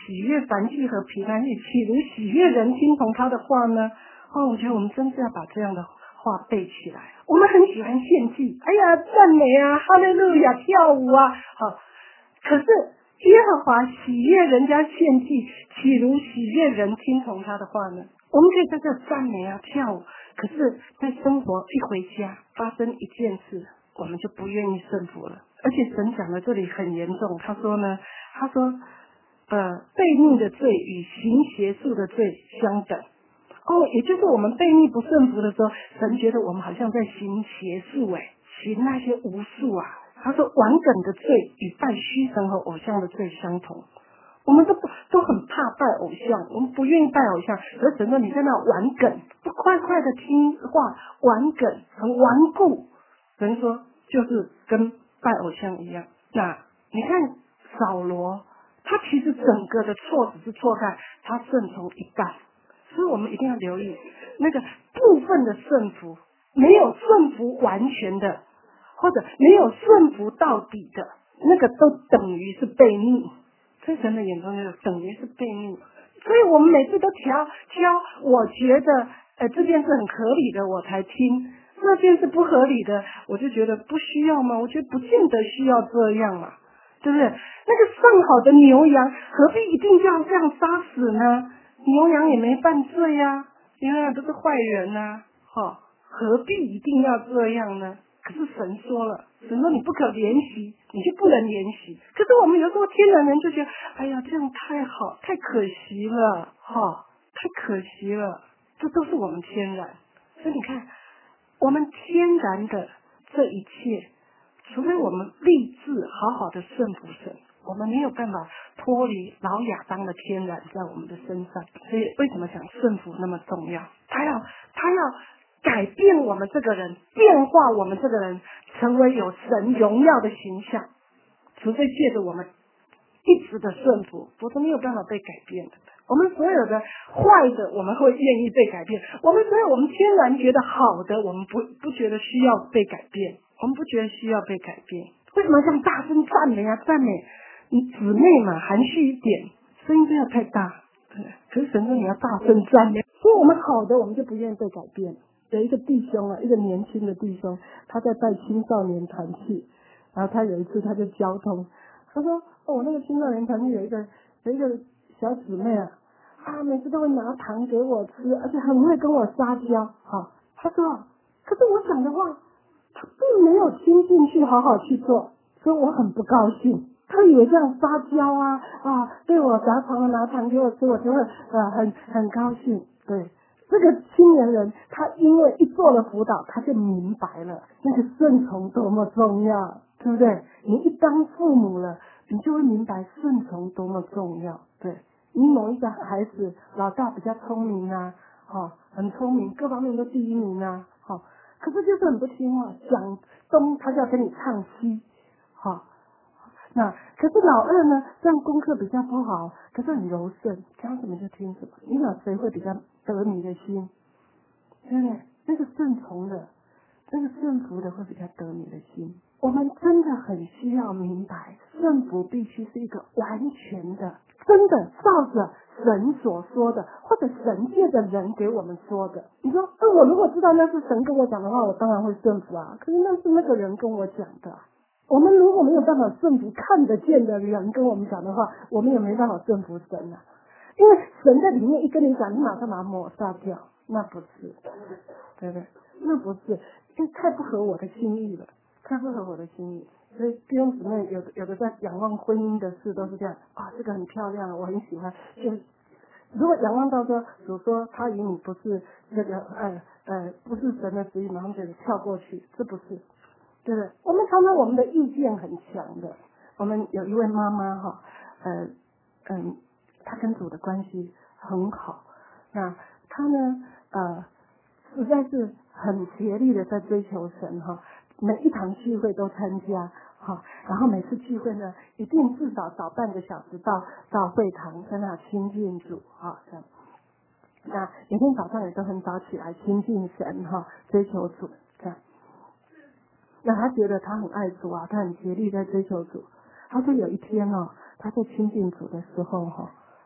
A: 喜悦凡祭和平安祭，岂如喜悦人听从他的话呢？哦，我觉得我们真是要把这样的话背起来。我们很喜欢献祭，哎呀，赞美啊，哈利路亚，跳舞啊，好。可是耶和华喜悦人家献祭，岂如喜悦人听从他的话呢？我们可以在这赞美啊，跳舞，可是在生活一回家发生一件事，我们就不愿意顺服了。而且神讲的这里很严重，他说呢，他说呃，悖逆的罪与行邪术的罪相等。哦，也就是我们悖逆不顺服的时候，神觉得我们好像在行邪术，哎，行那些巫术啊。他说玩梗的罪与拜虚神和偶像的罪相同。我们都不都很怕拜偶像，我们不愿意拜偶像，可是神说你在那玩梗，不快快的听话，玩梗很顽固。神说就是跟拜偶像一样。那你看扫罗，他其实整个的错只是错在他顺从一半，所以我们一定要留意那个部分的顺服，没有顺服完全的，或者没有顺服到底的，那个都等于是悖逆。在神的眼中就等于是悖逆，所以我们每次都挑挑我觉得呃这件事很合理的我才听，那件事不合理的我就觉得不需要吗？我觉得不见得需要这样嘛，对不对？那个上好的牛羊何必一定要这样杀死呢？牛羊也没犯罪啊，牛羊都是坏人啊，哦，何必一定要这样呢？可是神说了，神说你不可怜惜，你就不能怜惜。可是我们有时候天然人就觉得，哎呀，这样太好，太可惜了，哈、哦，太可惜了。这都是我们天然。所以你看，我们天然的这一切，除非我们立志好好的顺服神，我们没有办法脱离老亚当的天然在我们的身上。所以为什么讲顺服那么重要？他要他要改变我们这个人，变化我们这个人，成为有神荣耀的形象。除非借着我们一直的顺服，否则没有办法被改变的。我们所有的坏的，我们会愿意被改变；我们所有我们天然觉得好的，我们不不觉得需要被改变。我们不觉得需要被改变。为什么这样大声赞美啊？赞美你姊妹嘛，含蓄一点，声音不要太大。对，可是神说你要大声赞美，所以我们好的，我们就不愿意被改变。有一个弟兄啊，一个年轻的弟兄，他在带青少年团契，然后他有一次他就交通，他说：“哦，我那个青少年团契有一个有一个小姊妹啊，啊，每次都会拿糖给我吃，而且很会跟我撒娇。哈，他说，可是我讲的话，他并没有听进去，好好去做，所以我很不高兴。他以为这样撒娇啊啊，对我砸糖拿糖给我吃，我就会呃很很高兴。对。”这个青年人，他因为一做了辅导，他就明白了那个顺从多么重要，对不对？你一当父母了，你就会明白顺从多么重要。对，你某一个孩子，老大比较聪明啊，哦，很聪明，各方面都第一名啊，好、哦，可是就是很不听话，讲东他就要跟你唱西，好、哦。那可是老二呢，这样功课比较不好，可是很柔顺，讲什么就听什么。你想谁会比较得你的心？对不对？那个顺从的，那个顺服的会比较得你的心。我们真的很需要明白，顺服必须是一个完全的，真的照着神所说的，或者神界的人给我们说的。你说，呃，我如果知道那是神跟我讲的话，我当然会顺服啊。可是那是那个人跟我讲的。我们如果没有办法顺服看得见的人跟我们讲的话，我们也没办法顺服神啊。因为神在里面一跟你讲，你马上把它抹杀掉，那不是，对不对？那不是，因为太不合我的心意了，太不合我的心意。所以弟兄姊妹有的有的在仰望婚姻的事都是这样啊，这个很漂亮，我很喜欢。就如果仰望到说主说他与你不是这个呃呃不是神的旨意，马上就跳过去，这不是。对不对？我们常常我们的意见很强的。我们有一位妈妈哈，呃嗯，她跟主的关系很好。那她呢呃实在是很竭力的在追求神哈，每一堂聚会都参加哈，然后每次聚会呢一定至少早半个小时到到会堂跟那亲近主哈这样。那每天早上也都很早起来亲近神哈，追求主这样。那他觉得他很爱主啊，他很竭力在追求主。他说有一天哦，他在亲近主的时候哈、哦，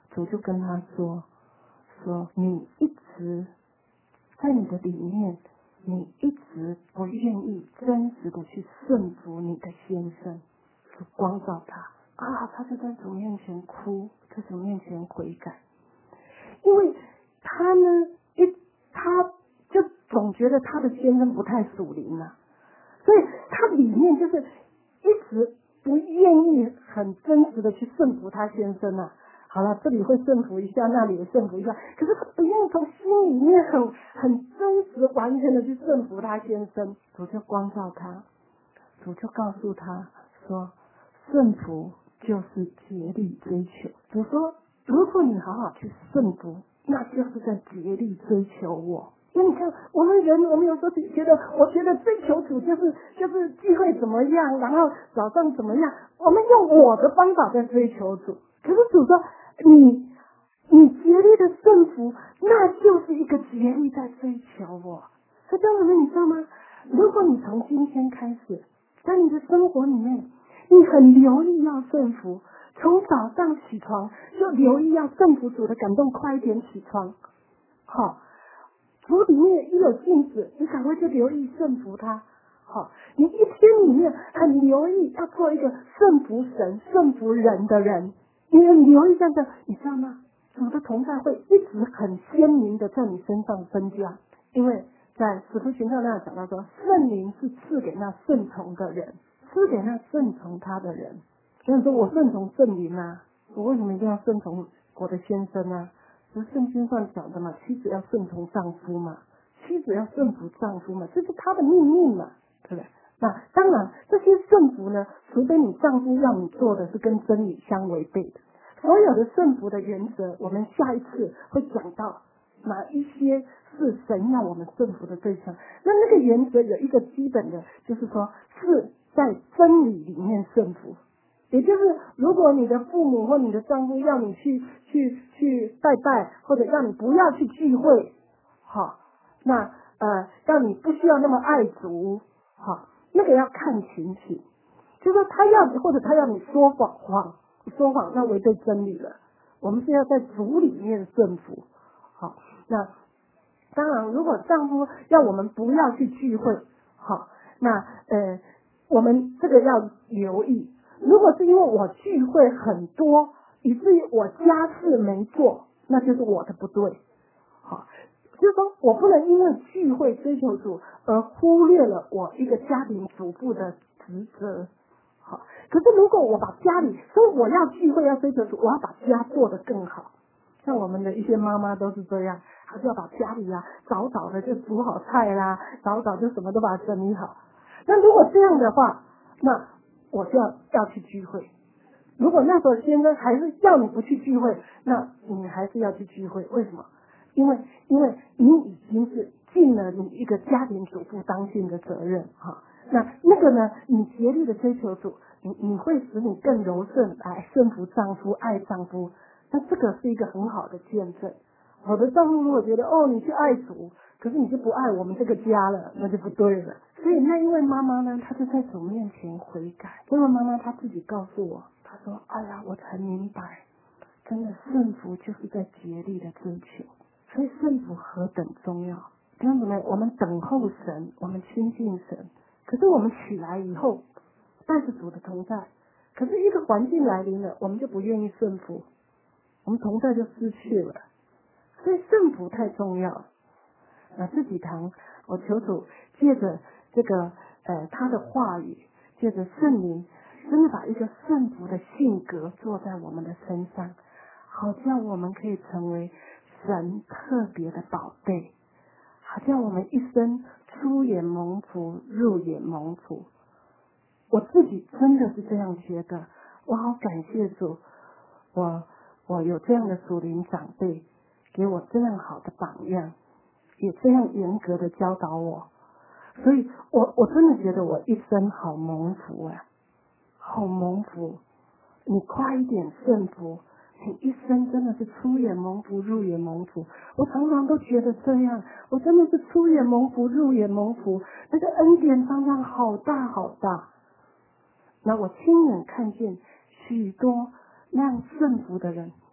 A: 主就跟他说说你一直在你的里面，你一直不愿意真实的去顺服你的先生，就光照他啊，他就在主面前哭，在主面前悔改，因为他呢一他就总觉得他的先生不太属灵啊，所以他里面就是一直不愿意很真实的去顺服他先生啊。好了，这里会顺服一下，那里也顺服一下，可是他不愿意从心里面很很真实完全的去顺服他先生。主就光照他，主就告诉他说，顺服就是竭力追求。主说，如果你好好去顺服，那就是在竭力追求我。因为你看，我们人，我们有时候觉得，我觉得追求主就是就是聚会怎么样，然后早上怎么样，我们用我的方法在追求主。可是主说，你你竭力的顺服，那就是一个竭力在追求我。所以当然你知道吗？如果你从今天开始，在你的生活里面，你很留意要顺服，从早上起床就留意要顺服主的感动，快一点起床。好，主里面一有镜子，你赶快就留意顺服他。好，你一天里面很留意要做一个顺服神、顺服人的人。你很留意这样的，你知道吗？主的同在会一直很鲜明的在你身上增加，因为在使徒行传那讲到说，圣灵是赐给那顺从的人，赐给那顺从他的人。所以说我顺从圣灵啊，我为什么一定要顺从我的先生啊？是圣经上讲的嘛，妻子要顺从丈夫嘛，妻子要顺服丈夫嘛，这是他的命令嘛，对不对？那当然，这些顺服呢，除非你丈夫要你做的是跟真理相违背的。所有的顺服的原则，我们下一次会讲到哪一些是神要我们顺服的对象。那那个原则有一个基本的，就是说是在真理里面顺服。也就是如果你的父母或你的丈夫要你去去去拜拜，或者让你不要去聚会，好，那呃让你不需要那么爱主，好，那个要看情形。就是说他要或者他要你说谎话，说谎那违背真理了。我们是要在主里面顺服。好，那当然如果丈夫要我们不要去聚会，好，那呃我们这个要留意。如果是因为我聚会很多，以至于我家事没做，那就是我的不对。好，就是说我不能因为聚会追求主而忽略了我一个家庭主妇的职责。好，可是如果我把家里说我要聚会要追求主，我要把家做得更好。像我们的一些妈妈都是这样，她就要把家里啊早早的就煮好菜啦，早早就什么都把它整理好。那如果这样的话，那我就要要去聚会。如果那时候先生还是叫你不去聚会，那你还是要去聚会。为什么？因为因为你已经是尽了你一个家庭主妇当尽的责任哈。那那个呢，你竭力的追求主，你你会使你更柔顺来顺服丈夫，爱丈夫。那这个是一个很好的见证。我的丈夫如果觉得哦你去爱主，可是你就不爱我们这个家了，那就不对了。所以那一位妈妈呢，她就在主面前悔改。这位妈妈她自己告诉我，她说：“哎呀，我才明白，真的顺服就是在竭力的追求。所以顺服何等重要！弟兄姊妹，我们等候神，我们亲近神。可是我们起来以后，带着主的同在，可是一个环境来临了，我们就不愿意顺服，我们同在就失去了。所以顺服太重要了。那这几堂，我求主借着这个呃他的话语，借着圣灵，真的把一个顺服的性格做在我们的身上，好叫我们可以成为神特别的宝贝，好叫我们一生出也蒙福，入也蒙福。我自己真的是这样觉得，我好感谢主，我我有这样的属灵长辈，给我这样好的榜样，也这样严格的教导我，所以我我真的觉得我一生好蒙福啊，好蒙福。你快一点顺服，你一生真的是出也蒙福，入也蒙福。我常常都觉得这样，我真的是出也蒙福，入也蒙福，那个恩典常常好大好大。那我亲眼看见许多那样顺服的人，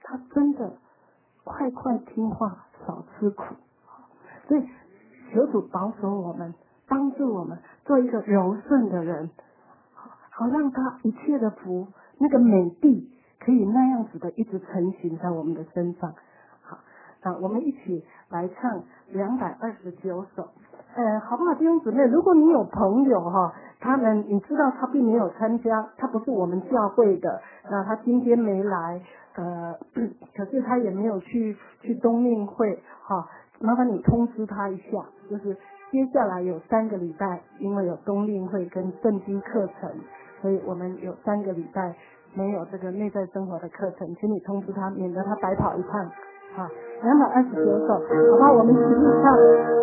A: 他真的快快听话，少吃苦。所以求主保守我们，帮助我们做一个柔顺的人，好让他一切的福，那个美地可以那样子的一直成型在我们的身上。好，那我们一起来唱两百二十九首。呃，好不好，弟兄姊妹？如果你有朋友哈，他们你知道他并没有参加，他不是我们教会的，那他今天没来，呃，可是他也没有去去冬令会，哈，麻烦你通知他一下，就是接下来有三个礼拜，因为有冬令会跟圣经课程，所以我们有三个礼拜没有这个内在生活的课程，请你通知他，免得他白跑一趟。好，两百二十九首，好吧，我们一起唱。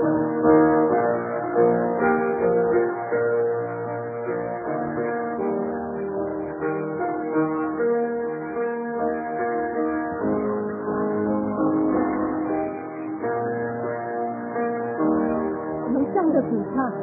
A: 我们向着主唱。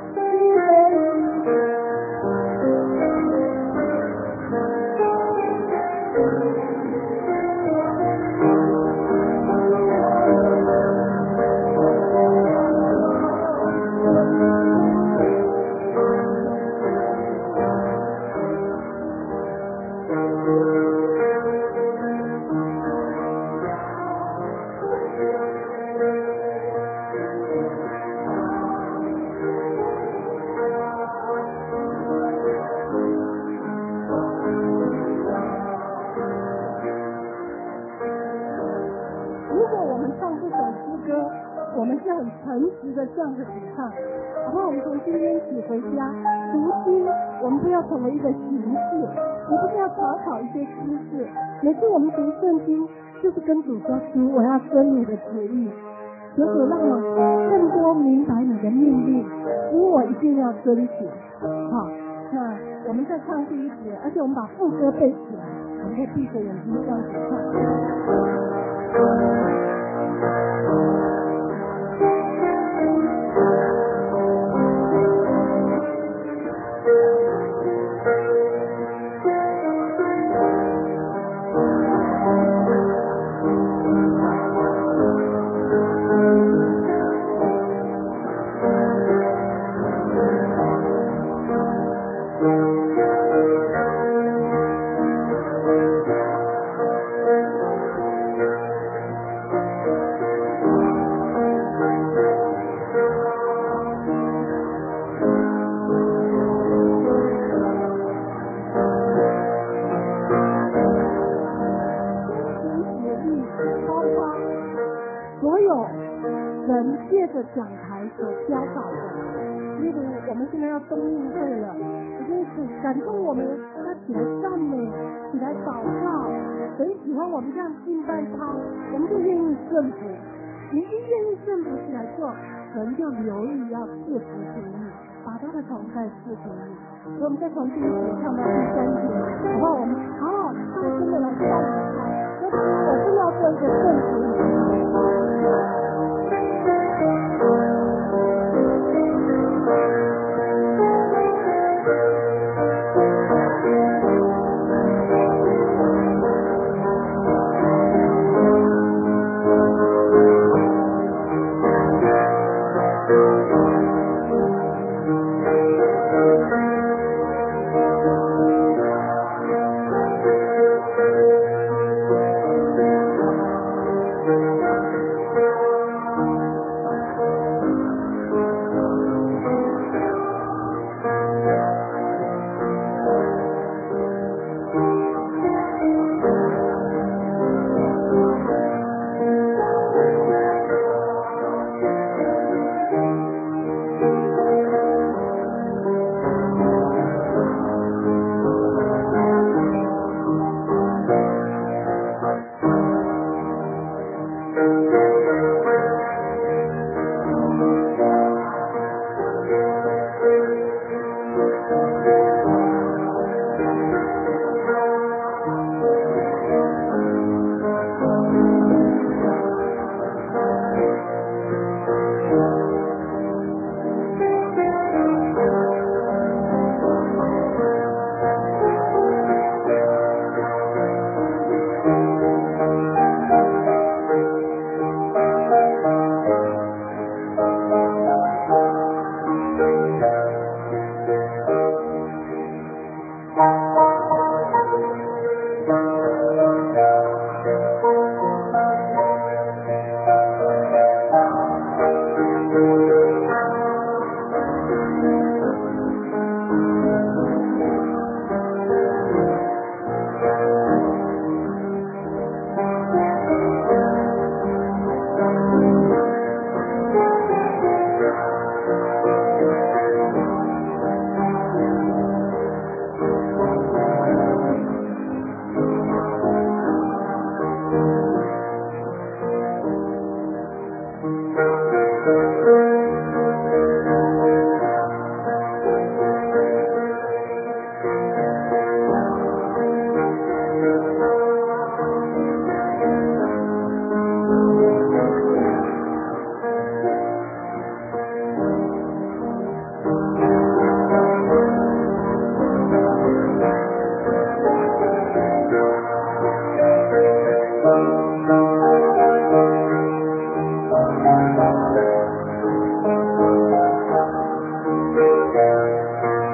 A: 我们是很诚实的向着主唱，好不好？我们从今天起回家读经，我们不要成为一个形式，我不是要考考一些知识。每次我们读圣经，就是跟主说：主，我要遵你的旨意，求主让我更多明白你的命令，因我一定要遵循。好，那我们再唱第一节，而且我们把副歌背起来，我们可以闭着眼睛向主唱。讲台所教导的，例如我们现在要冬令会了，已经是感动我们，他起来赞美，起来祷告，神喜欢我们这样敬拜他，我们就愿意顺服。你一愿意顺服起来做，神就留意要赐福给你，把他的同在赐给你。所以我们再从第一节唱到第三节，好不好？我们好好大声的来赞美他，说我是要做一个顺服的人。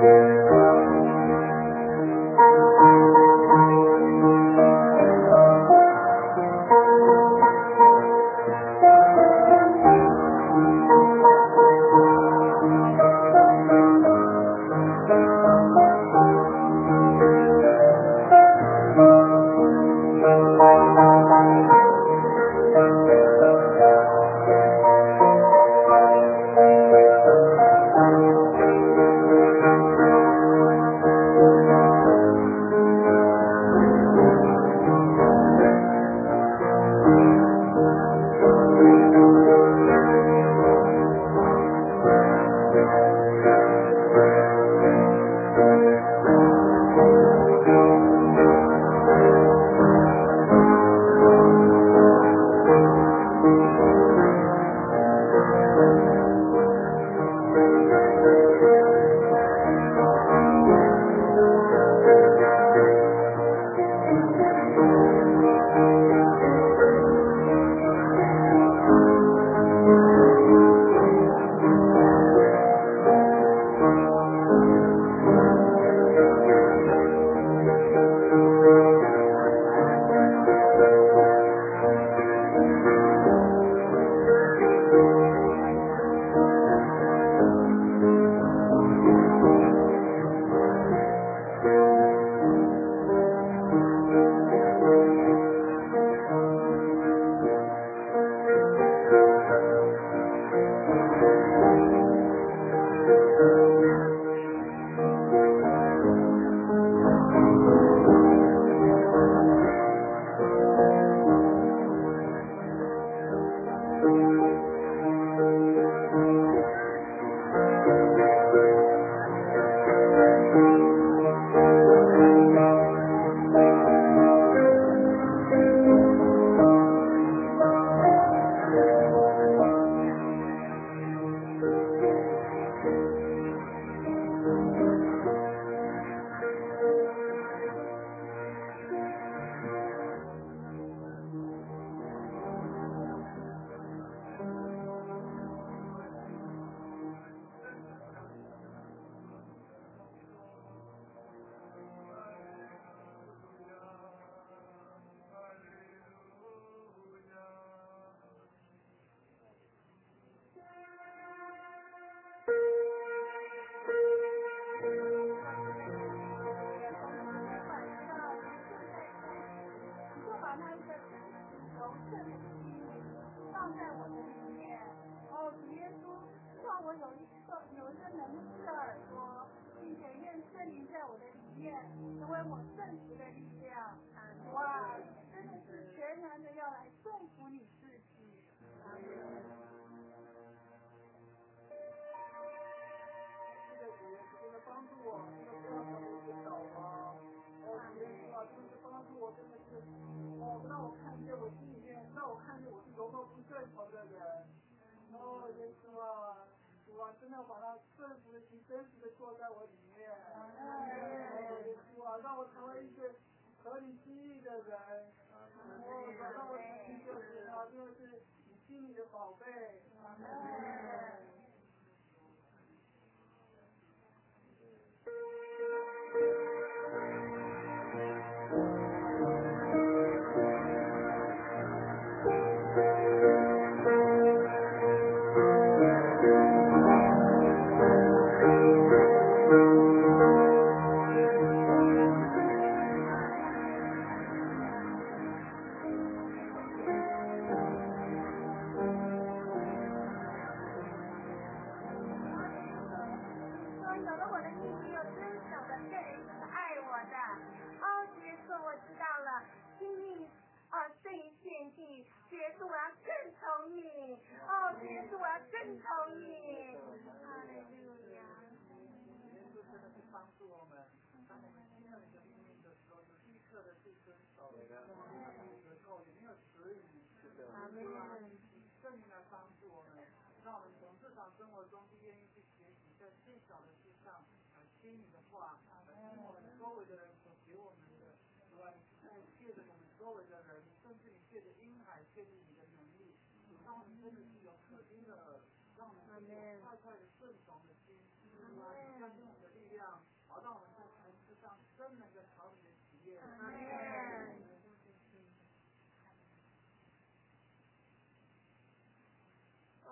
C: 快快的顺从的心，啊，相信我们的力量，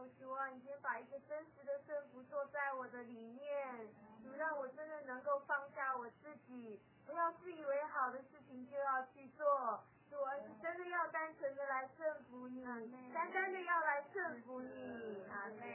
C: 哦，主啊，你先把一个真实的圣福做在我的里面，主让我真的能够放下我自己，不要自以为好的事情就要去做，主而是真的要单纯的来顺服你，单单的要来顺服你，阿们。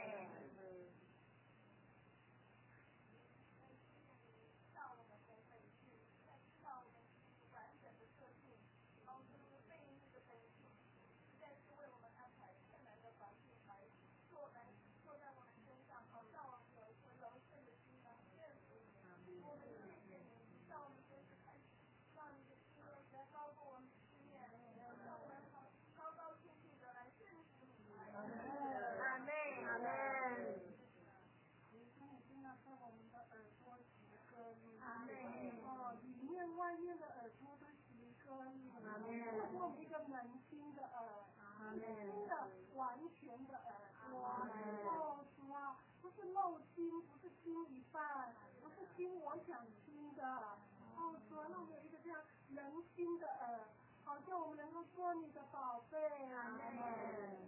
D: 让我们可以去再知道我们完整的特性，然后就是被那个本性，实在是为我们安排困难的环境来做来做在我们身上，好让我们有一个柔顺的心来顺服你。我们谢谢你，让我们真是开始，让你的心愿实在高过我们的心愿，让我们好高高兴兴的来顺服你。
C: 阿门，阿门。
A: 现在在我们的耳朵植根，
C: 阿门。
A: 哦，里面外面的耳朵都植根，
C: 阿门。
A: 这是我们一个门心的耳，
C: 阿门。
A: 新的完全的耳朵。哦，主啊，不是漏听，不是听一半，不是听我想听的。哦，主啊，让我们有一个这样人心的耳，好像我们能够做你的宝贝。阿门。